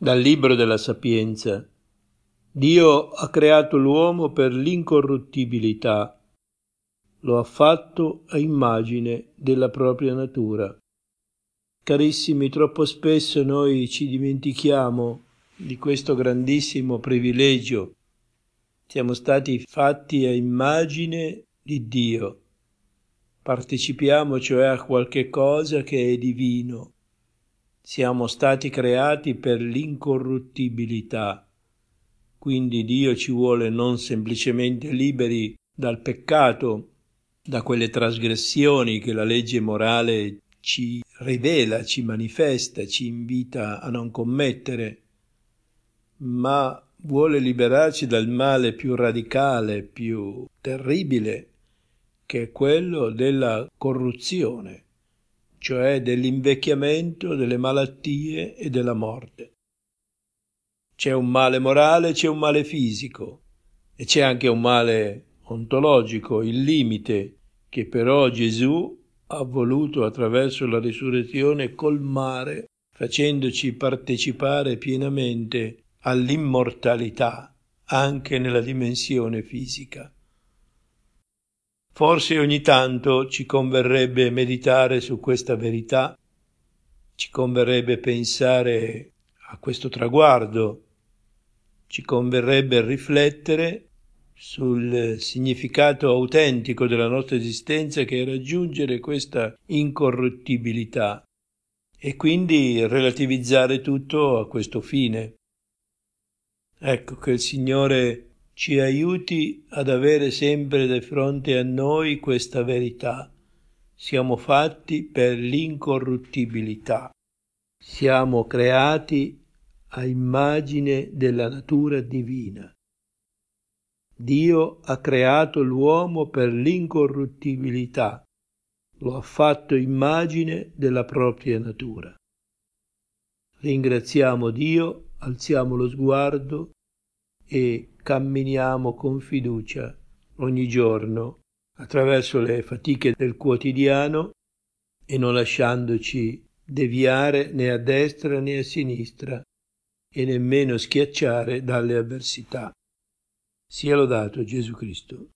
Dal Libro della Sapienza. Dio ha creato l'uomo per l'incorruttibilità, lo ha fatto a immagine della propria natura. Carissimi, troppo spesso noi ci dimentichiamo di questo grandissimo privilegio. Siamo stati fatti a immagine di Dio. Partecipiamo cioè a qualche cosa che è divino. Siamo stati creati per l'incorruttibilità, quindi Dio ci vuole non semplicemente liberi dal peccato, da quelle trasgressioni che la legge morale ci rivela, ci manifesta, ci invita a non commettere, ma vuole liberarci dal male più radicale, più terribile, che è quello della corruzione, cioè dell'invecchiamento, delle malattie e della morte. C'è un male morale, c'è un male fisico e c'è anche un male ontologico, il limite, che però Gesù ha voluto attraverso la risurrezione colmare, facendoci partecipare pienamente all'immortalità anche nella dimensione fisica. Forse ogni tanto ci converrebbe meditare su questa verità, ci converrebbe pensare a questo traguardo, ci converrebbe riflettere sul significato autentico della nostra esistenza, che è raggiungere questa incorruttibilità e quindi relativizzare tutto a questo fine. Ecco, che il Signore ci aiuti ad avere sempre di fronte a noi questa verità. Siamo fatti per l'incorruttibilità. Siamo creati a immagine della natura divina. Dio ha creato l'uomo per l'incorruttibilità. Lo ha fatto immagine della propria natura. Ringraziamo Dio, alziamo lo sguardo e camminiamo con fiducia ogni giorno attraverso le fatiche del quotidiano e non lasciandoci deviare né a destra né a sinistra e nemmeno schiacciare dalle avversità. Sia lodato Gesù Cristo.